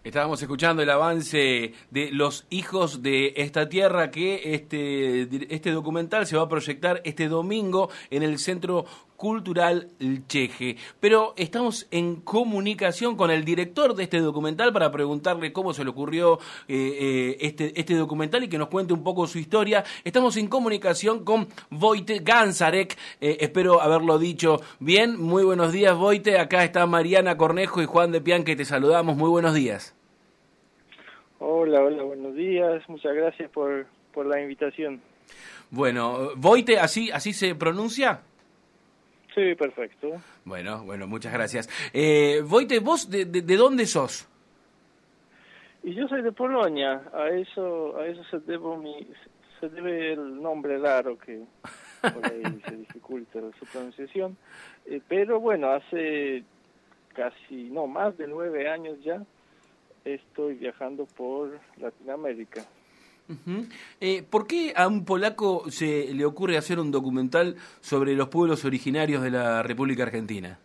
Estábamos escuchando el avance de Los Hijos de esta Tierra, que este documental se va a proyectar este domingo en el Centro Cultural Cheje. Pero estamos en comunicación con el director de este documental para preguntarle cómo se le ocurrió este documental y que nos cuente un poco su historia. Estamos en comunicación con Vojtech Ganzarek, espero haberlo dicho bien. Muy buenos días, Vojtech. Acá está Mariana Cornejo y Juan de Pian, que te saludamos. Muy buenos días. Hola, buenos días. Muchas gracias por la invitación. Bueno, Vojtech, ¿así se pronuncia? Sí, perfecto. Bueno, muchas gracias. Vojtech, ¿vos de dónde sos? Y yo soy de Polonia. A eso se debe el nombre raro que por ahí se dificulta su pronunciación. Pero bueno, hace más de 9 años ya estoy viajando por Latinoamérica. Uh-huh. ¿Por qué a un polaco se le ocurre hacer un documental sobre los pueblos originarios de la República Argentina?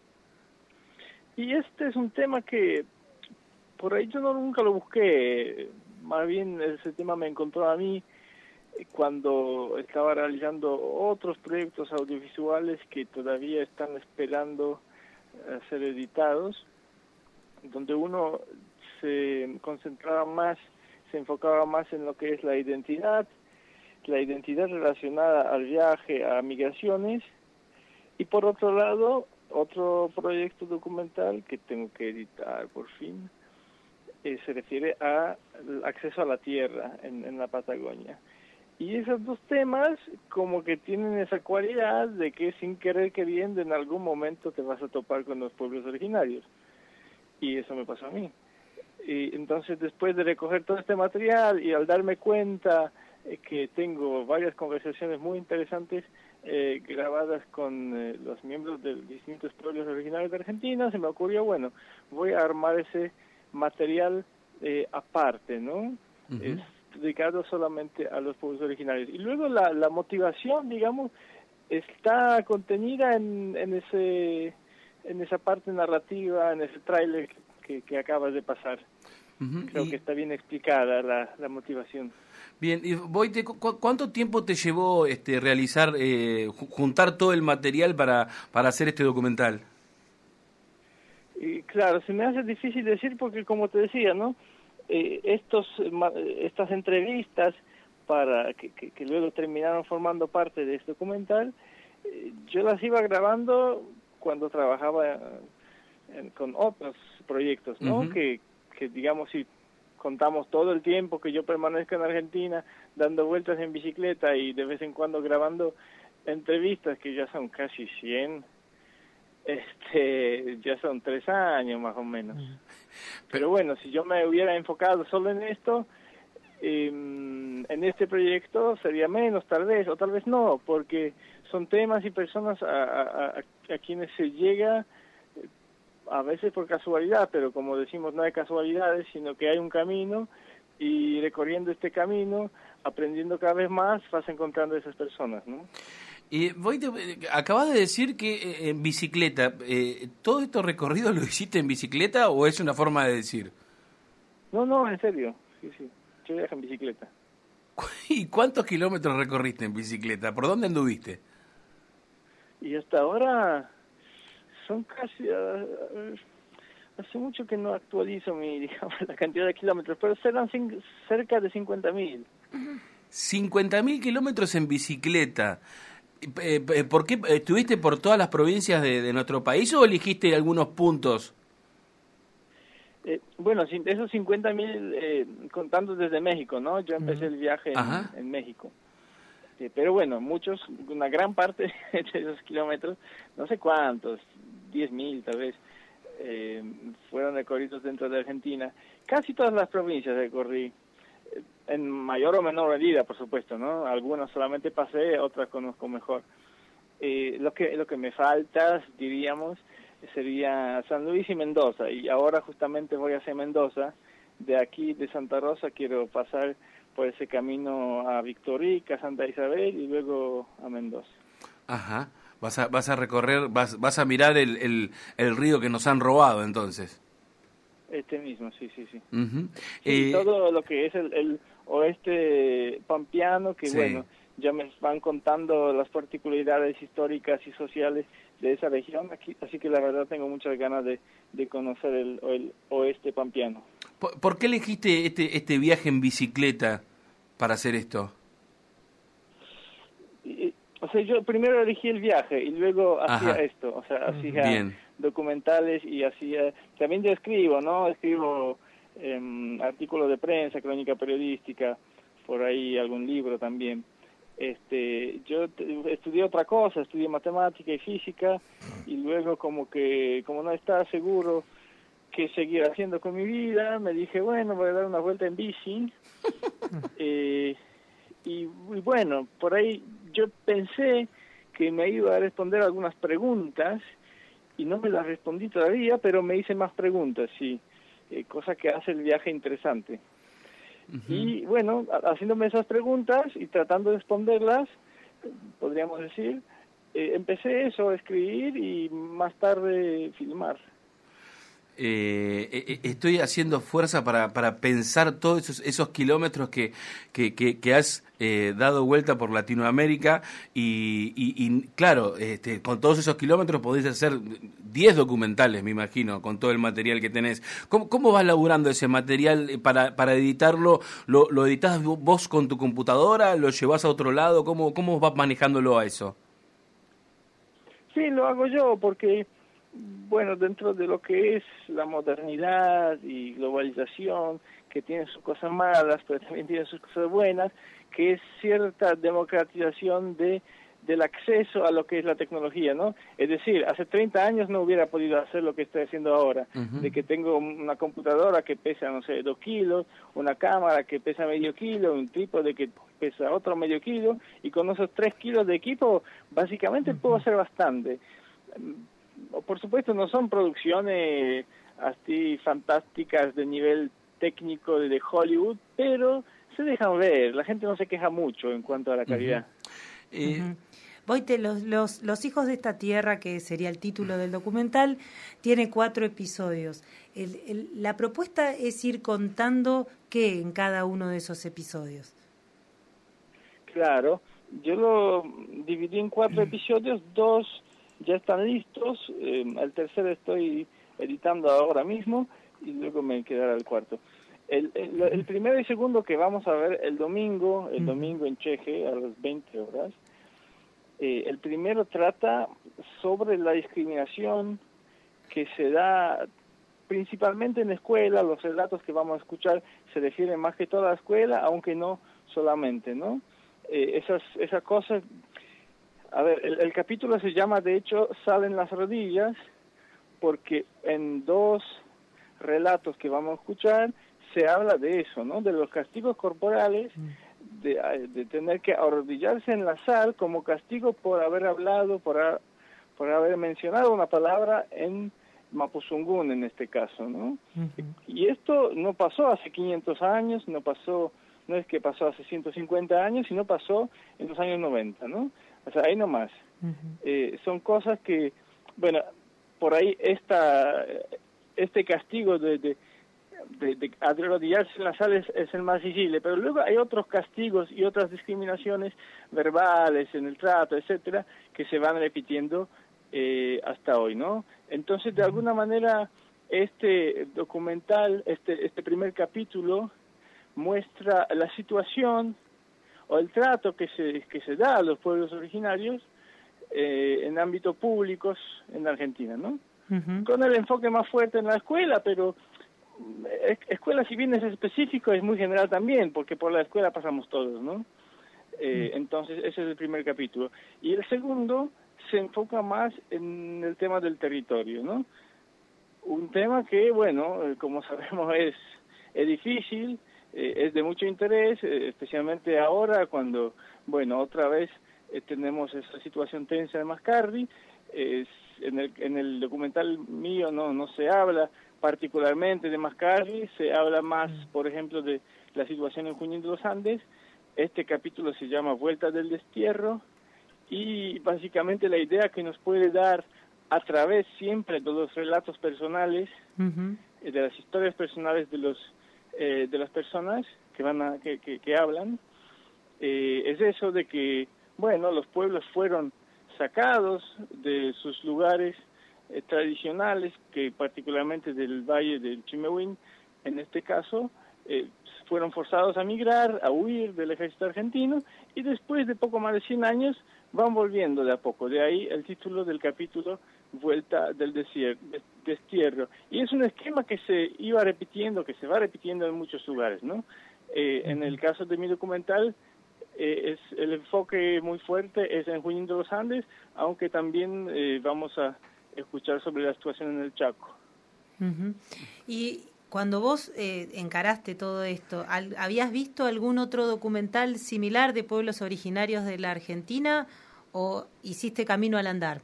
Y este es un tema que por ahí yo nunca lo busqué, más bien ese tema me encontró a mí cuando estaba realizando otros proyectos audiovisuales que todavía están esperando a ser editados, donde uno se enfocaba más en lo que es la identidad relacionada al viaje, a migraciones, y por otro lado, otro proyecto documental que tengo que editar por fin, se refiere al acceso a la tierra en la Patagonia. Y esos dos temas como que tienen esa cualidad de que sin querer queriendo en algún momento te vas a topar con los pueblos originarios. Y eso me pasó a mí. Y entonces después de recoger todo este material y al darme cuenta que tengo varias conversaciones muy interesantes grabadas con los miembros de distintos pueblos originarios de Argentina, se me ocurrió, bueno, voy a armar ese material aparte, ¿no? Uh-huh. Es dedicado solamente a los pueblos originarios. Y luego la motivación, digamos, está contenida en esa parte narrativa, en ese tráiler que acabas de pasar. Uh-huh. Creo que está bien explicada la motivación. Bien, y Vojtech, ¿cuánto tiempo te llevó realizar, juntar todo el material para hacer este documental? Y claro, se me hace difícil decir porque, como te decía, ¿no? Estas entrevistas que luego terminaron formando parte de este documental, yo las iba grabando cuando trabajaba con otros proyectos, ¿no? Uh-huh. Que digamos, si contamos todo el tiempo que yo permanezco en Argentina dando vueltas en bicicleta y de vez en cuando grabando entrevistas que ya son casi 100, ya son 3 años más o menos. Pero bueno, si yo me hubiera enfocado solo en esto, en este proyecto sería menos tal vez, o tal vez no, porque son temas y personas a quienes se llega a veces por casualidad, pero como decimos, no hay casualidades, sino que hay un camino, y recorriendo este camino, aprendiendo cada vez más, vas encontrando a esas personas, ¿no? Y acabas de decir que en bicicleta, ¿todo esto recorrido lo hiciste en bicicleta o es una forma de decir? No, en serio, sí, yo viajo en bicicleta. ¿Y cuántos kilómetros recorriste en bicicleta? ¿Por dónde anduviste? Y hasta ahora son casi... hace mucho que no actualizo la cantidad de kilómetros, pero serán cerca de 50.000. 50.000 kilómetros en bicicleta. ¿Por qué estuviste por todas las provincias de nuestro país o elegiste algunos puntos? Bueno, esos 50.000 contando desde México, ¿no? Yo empecé el viaje en México. Pero bueno, una gran parte de esos kilómetros, no sé cuántos, 10.000 tal vez, fueron recorridos dentro de Argentina. Casi todas las provincias recorrí, en mayor o menor medida, por supuesto, ¿no? Algunas solamente pasé, otras conozco mejor. Lo que me falta, diríamos, sería San Luis y Mendoza, y ahora justamente voy hacia Mendoza. De aquí, de Santa Rosa, quiero pasar por ese camino a Victorica, Santa Isabel y luego a Mendoza. Ajá, vas a recorrer, vas a mirar el río que nos han robado entonces. Este mismo, sí. Uh-huh. Sí, todo lo que es el oeste pampeano, que sí. bueno, ya me van contando las particularidades históricas y sociales de esa región, aquí, así que la verdad tengo muchas ganas de conocer el oeste pampeano. ¿Por qué elegiste este viaje en bicicleta para hacer esto? O sea, yo primero elegí el viaje y luego hacía Ajá. esto, o sea, hacía Bien. documentales y hacía, también yo escribo, ¿no? Escribo artículos de prensa, crónica periodística, por ahí algún libro también. Yo estudié otra cosa, estudié matemática y física y luego como no estaba seguro qué seguir haciendo con mi vida, me dije, bueno, voy a dar una vuelta en bici. Y bueno, por ahí yo pensé que me iba a responder algunas preguntas y no me las respondí todavía, pero me hice más preguntas, sí, cosa que hace el viaje interesante. Uh-huh. Y bueno, haciéndome esas preguntas y tratando de responderlas, podríamos decir, empecé a escribir y más tarde filmar. Estoy haciendo fuerza para pensar todos esos kilómetros que has dado vuelta por Latinoamérica y claro, con todos esos kilómetros podés hacer 10 documentales, me imagino, con todo el material que tenés. ¿Cómo vas laburando ese material para editarlo? ¿Lo editás vos con tu computadora? ¿Lo llevás a otro lado? ¿Cómo vas manejándolo a eso? Sí, lo hago yo porque... Bueno, dentro de lo que es la modernidad y globalización, que tiene sus cosas malas, pero también tiene sus cosas buenas, que es cierta democratización del acceso a lo que es la tecnología, ¿no? Es decir, hace 30 años no hubiera podido hacer lo que estoy haciendo ahora, uh-huh. De que tengo una computadora que pesa, 2 kilos, una cámara que pesa medio kilo, un trípode que pesa otro medio kilo, y con esos 3 kilos de equipo, básicamente puedo hacer bastante. Por supuesto no son producciones así fantásticas de nivel técnico de Hollywood, pero se dejan ver, la gente no se queja mucho en cuanto a la calidad. Uh-huh. Boite, los hijos de esta tierra, que sería el título del documental, tiene 4 episodios. La propuesta es ir contando qué en cada uno de esos episodios. Claro, yo lo dividí en 4 episodios, 2 ya están listos, el tercero estoy editando ahora mismo y luego me quedará el cuarto. El primero y segundo que vamos a ver el domingo en Cheje a las 20 horas, el primero trata sobre la discriminación que se da principalmente en la escuela. Los relatos que vamos a escuchar se refieren más que todo a la escuela, aunque no solamente, ¿no? Esas cosas... A ver, el capítulo se llama, de hecho, Salen las rodillas, porque en 2 relatos que vamos a escuchar se habla de eso, ¿no? De los castigos corporales, de tener que arrodillarse en la sal como castigo por haber hablado, por haber mencionado una palabra en Mapuzungún, en este caso, ¿no? Uh-huh. Y esto no pasó hace 500 años, no es que pasó hace 150 años, sino pasó en los años 90, ¿no? O sea, ahí nomás. Uh-huh. Son cosas que, bueno, por ahí este castigo de arrodillarse en la sal es el más visible, pero luego hay otros castigos y otras discriminaciones verbales en el trato, etcétera, que se van repitiendo hasta hoy, ¿no? Entonces, de alguna manera, este documental, este primer capítulo, muestra la situación o el trato que se da a los pueblos originarios en ámbitos públicos en Argentina, ¿no? Uh-huh. Con el enfoque más fuerte en la escuela, pero escuela, si bien es específico, es muy general también, porque por la escuela pasamos todos, ¿no? Entonces, ese es el primer capítulo. Y el segundo se enfoca más en el tema del territorio, ¿no? Un tema que, bueno, como sabemos es difícil, es de mucho interés, especialmente ahora cuando, bueno, otra vez tenemos esa situación tensa de Mascardi. En el documental mío no se habla particularmente de Mascardi, se habla más, por ejemplo, de la situación en Junín de los Andes. Este capítulo se llama Vuelta del Destierro y básicamente la idea que nos puede dar a través siempre de los relatos personales, uh-huh. de las historias personales de las personas que hablan, es eso de que, bueno, los pueblos fueron sacados de sus lugares tradicionales, que particularmente del Valle del Chimehuín, en este caso, fueron forzados a migrar, a huir del ejército argentino, y después de poco más de 100 años van volviendo de a poco. De ahí el título del capítulo, Vuelta del Destierro. Y es un esquema que se iba repitiendo, que se va repitiendo en muchos lugares, ¿no? En el caso de mi documental, es el enfoque muy fuerte es en Junín de los Andes, aunque también vamos a escuchar sobre la situación en el Chaco. Uh-huh. Y cuando vos encaraste todo esto, ¿habías visto algún otro documental similar de pueblos originarios de la Argentina o hiciste camino al andar?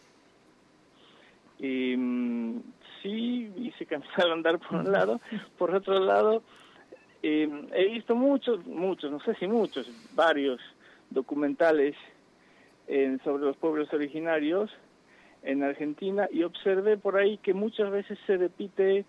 Sí, hice camino al andar por un lado. Por otro lado, he visto varios documentales sobre los pueblos originarios en Argentina, y observé por ahí que muchas veces se repite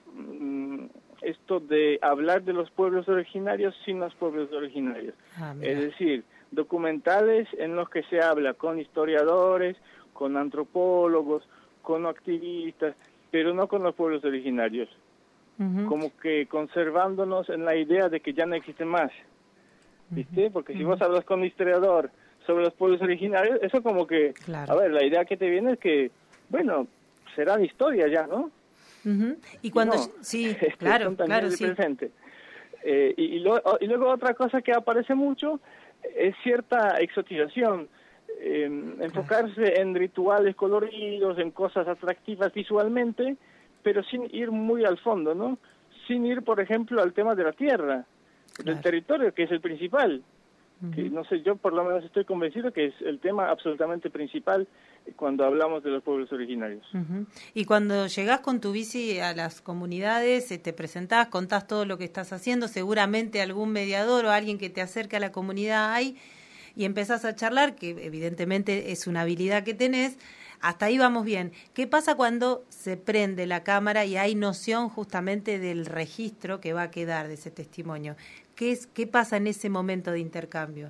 esto de hablar de los pueblos originarios sin los pueblos originarios. Es decir, documentales en los que se habla con historiadores, con antropólogos, con activistas, pero no con los pueblos originarios. Uh-huh. Como que conservándonos en la idea de que ya no existen más, ¿viste? Porque si vos hablas con un historiador sobre los pueblos originarios, eso como que, claro. A ver, la idea que te viene es que, bueno, serán historia ya, ¿no? Uh-huh. Y cuando, no, sí, claro, claro, sí. Presente. Y luego otra cosa que aparece mucho es cierta exotización, enfocarse en rituales coloridos, en cosas atractivas visualmente, pero sin ir muy al fondo, ¿no? Sin ir, por ejemplo, al tema de la tierra, del territorio, que es el principal. Uh-huh. Que, no sé, yo por lo menos estoy convencido que es el tema absolutamente principal cuando hablamos de los pueblos originarios. Uh-huh. Y cuando llegás con tu bici a las comunidades, te presentás, contás todo lo que estás haciendo, seguramente algún mediador o alguien que te acerque a la comunidad hay, y empezás a charlar, que evidentemente es una habilidad que tenés. Hasta ahí vamos bien. ¿Qué pasa cuando se prende la cámara y hay noción justamente del registro que va a quedar de ese testimonio? ¿Qué pasa en ese momento de intercambio?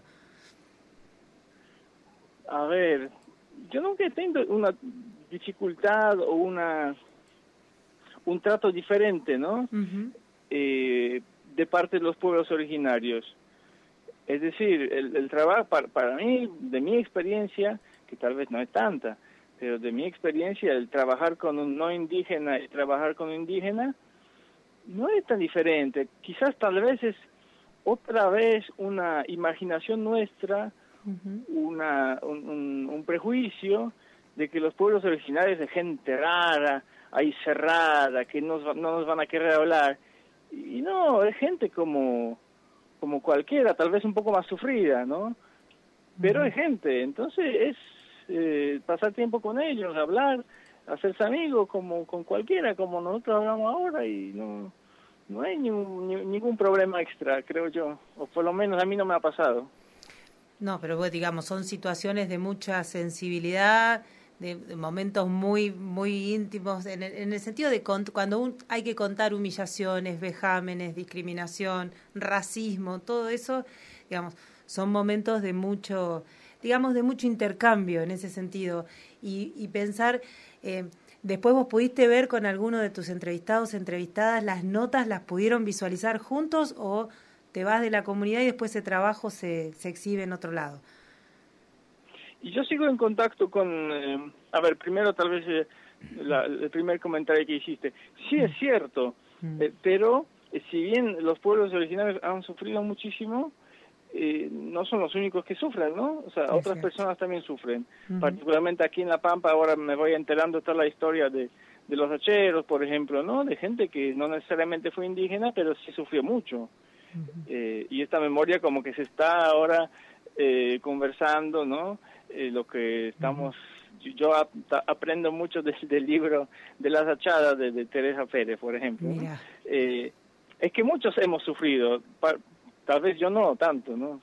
A ver, yo nunca he tenido una dificultad o un trato diferente, ¿no? Uh-huh. De parte de los pueblos originarios. Es decir, el trabajo para mí, de mi experiencia, que tal vez no es tanta, pero de mi experiencia, el trabajar con un no indígena y trabajar con un indígena no es tan diferente. Quizás tal vez es otra vez una imaginación nuestra, uh-huh. un prejuicio de que los pueblos originarios de gente rara, ahí cerrada, que no nos van a querer hablar. Y no, es gente como cualquiera, tal vez un poco más sufrida, ¿no? Pero es gente, entonces es pasar tiempo con ellos, hablar, hacerse amigos como con cualquiera, como nosotros hablamos ahora, y no hay ningún problema extra, creo yo, o por lo menos a mí no me ha pasado. No, pero pues, digamos, son situaciones de mucha sensibilidad, de momentos muy muy íntimos, en el sentido de cuando hay que contar humillaciones, vejámenes, discriminación, racismo, todo eso, digamos, son momentos de mucho, digamos, de mucho intercambio en ese sentido. Y pensar, después vos pudiste ver con alguno de tus entrevistados, entrevistadas, las notas, ¿las pudieron visualizar juntos o te vas de la comunidad y después ese trabajo se exhibe en otro lado? Y yo sigo en contacto con, a ver, primero tal vez el primer comentario que hiciste. Sí es cierto, pero si bien los pueblos originarios han sufrido muchísimo, no son los únicos que sufren, ¿no? O sea, es otras cierto. Personas también sufren. Uh-huh. Particularmente aquí en La Pampa, ahora me voy enterando toda la historia de los hacheros, por ejemplo, ¿no? De gente que no necesariamente fue indígena, pero sí sufrió mucho. Uh-huh. Y esta memoria como que se está ahora conversando, ¿no? Lo que estamos... Uh-huh. Yo aprendo mucho del libro de las hachadas de Teresa Pérez, por ejemplo, ¿no? Es que muchos hemos sufrido, tal vez yo no tanto, ¿no?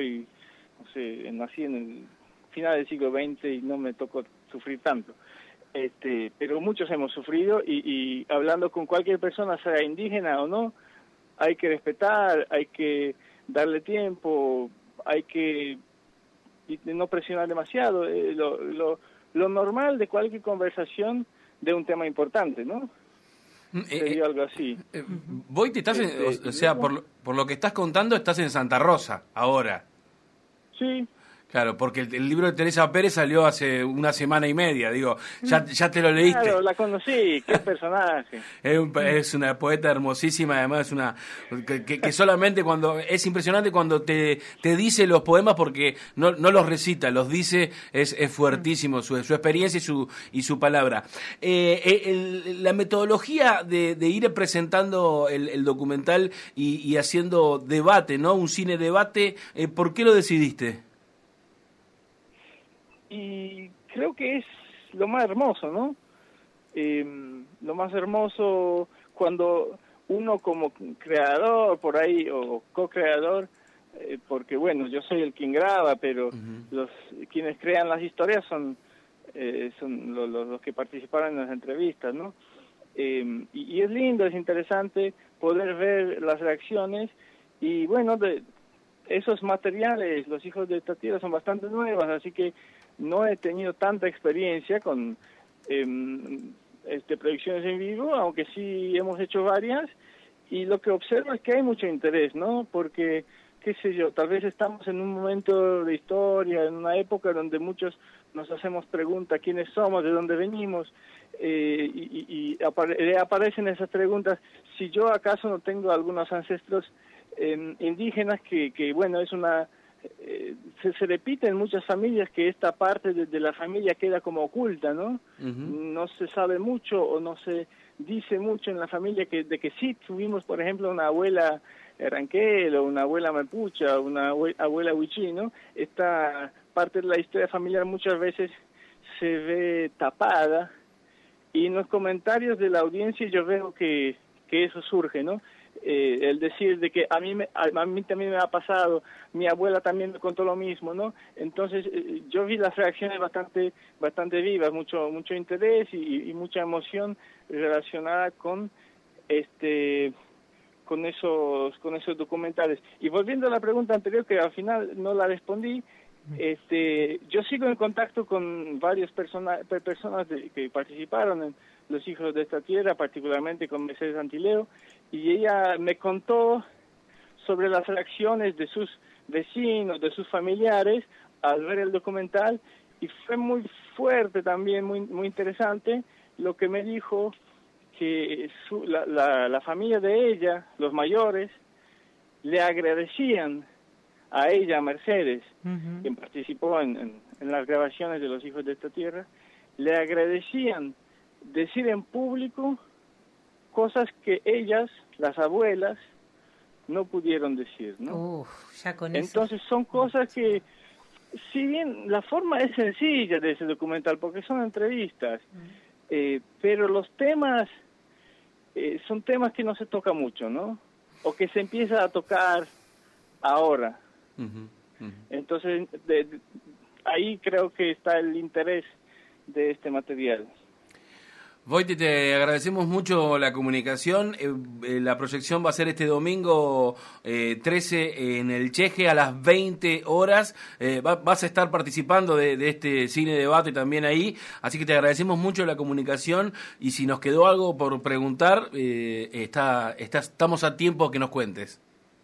Nací en el final del siglo XX y no me tocó sufrir tanto. pero muchos hemos sufrido y hablando con cualquier persona, sea indígena o no, hay que respetar, hay que darle tiempo, hay que no presionar demasiado, lo normal de cualquier conversación de un tema importante, ¿no? Sería algo así. Boite, estás o sea, por lo que estás contando, estás en Santa Rosa ahora. Sí. Claro, porque el libro de Teresa Pérez salió hace una semana y media, digo, ya te lo leíste. Claro, la conocí, qué personaje. Es una poeta hermosísima, además una que solamente cuando, es impresionante cuando te dice los poemas porque no los recita, los dice, es fuertísimo su experiencia y su palabra. La metodología de ir presentando el documental y haciendo debate, ¿no? Un cine debate, ¿por qué lo decidiste? Y creo que es lo más hermoso, ¿no? Lo más hermoso cuando uno como creador por ahí o co-creador, porque bueno, yo soy el quien graba, pero quienes crean las historias son los que participaron en las entrevistas, ¿no? Y es lindo, es interesante poder ver las reacciones y bueno, esos materiales, Los hijos de esta tierra, son bastante nuevas, así que no he tenido tanta experiencia con proyecciones en vivo, aunque sí hemos hecho varias, y lo que observo es que hay mucho interés, ¿no? Porque, qué sé yo, tal vez estamos en un momento de historia, en una época donde muchos nos hacemos preguntas, ¿quiénes somos? ¿De dónde venimos? Y aparecen esas preguntas, si yo acaso no tengo algunos ancestros indígenas que bueno, es una... se repite en muchas familias que esta parte de la familia queda como oculta, ¿no? No se sabe mucho o no se dice mucho en la familia de que sí tuvimos, por ejemplo, una abuela ranquel o una abuela mapucha, una abuela huichí, ¿no? Esta parte de la historia familiar muchas veces se ve tapada y en los comentarios de la audiencia yo veo que eso surge, ¿no? El decir de que a mí también me ha pasado, mi abuela también me contó lo mismo, ¿no? Entonces yo vi las reacciones bastante vivas, mucho interés y mucha emoción relacionada con esos documentales. Y volviendo a la pregunta anterior que al final no la respondí, yo sigo en contacto con varias personas que participaron en Los hijos de esta tierra, particularmente con Mercedes Antileo, y ella me contó sobre las reacciones de sus vecinos, de sus familiares al ver el documental, y fue muy fuerte también, muy interesante lo que me dijo, que la familia de ella, los mayores, le agradecían a ella, a Mercedes, quien participó en las grabaciones de Los hijos de esta tierra, le agradecían decir en público cosas que ellas, las abuelas, no pudieron decir, ¿no? Ya con Entonces son cosas que, si bien la forma es sencilla de ese documental, porque son entrevistas, pero los temas son temas que no se toca mucho, ¿no? O que se empieza a tocar ahora. Entonces, ahí creo que está el interés de este material. Boite, te agradecemos mucho la comunicación. La proyección va a ser este domingo 13 en el Cheje a las 20 horas. Vas a estar participando de este cine debate también ahí, así que te agradecemos mucho la comunicación y si nos quedó algo por preguntar, estamos a tiempo que nos cuentes.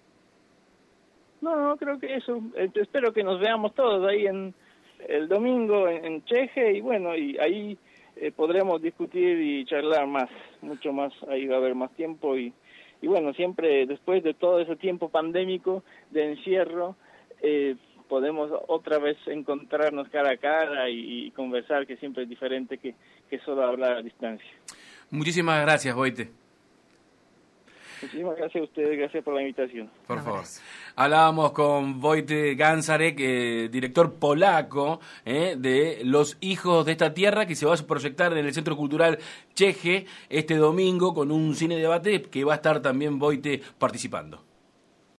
No, creo que eso. Espero que nos veamos todos ahí el domingo en Cheje y bueno, y ahí podremos discutir y charlar mucho más, ahí va a haber más tiempo y bueno, siempre después de todo ese tiempo pandémico de encierro, podemos otra vez encontrarnos cara a cara y conversar, que siempre es diferente que solo hablar a distancia. Muchísimas gracias, Boite. Muchísimas gracias a ustedes, gracias por la invitación. Por favor. Hablábamos con Wojtek Ganzarek, director polaco de Los hijos de esta tierra, que se va a proyectar en el Centro Cultural Cheje este domingo con un cine debate que va a estar también Wojtek participando.